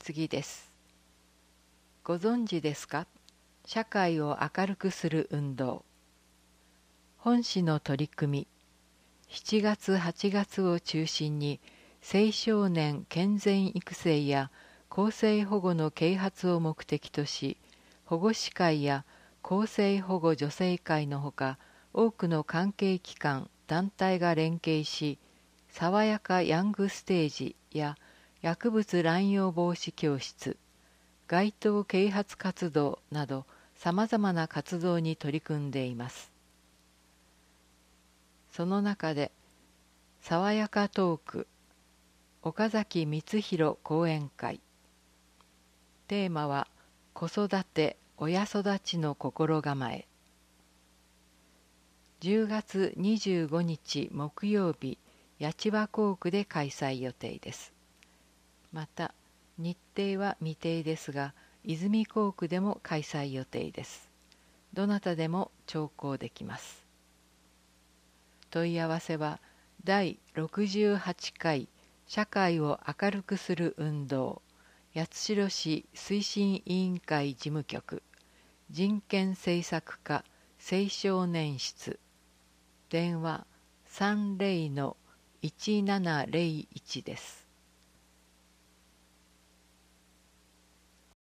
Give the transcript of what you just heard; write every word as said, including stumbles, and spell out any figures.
次です。ご存知ですか？社会を明るくする運動。本市の取り組み、しちがつはちがつを中心に青少年健全育成や更生保護の啓発を目的とし、保護司会や更生保護助成会のほか、多くの関係機関、団体が連携し、爽やかヤングステージや薬物乱用防止教室、街頭啓発活動などさまざまな活動に取り組んでいます。その中で、爽やかトーク、岡崎光弘講演会。テーマは、子育て・親育ちの心構え。じゅうがつにじゅうごにち木曜日、八千葉校区で開催予定です。また、日程は未定ですが、泉校区でも開催予定です。どなたでも聴講できます。問い合わせは、だいろくじゅうはちかい社会を明るくする運動、八代市推進委員会事務局、人権政策課青少年室、電話 さんぜろのいちななぜろいち です。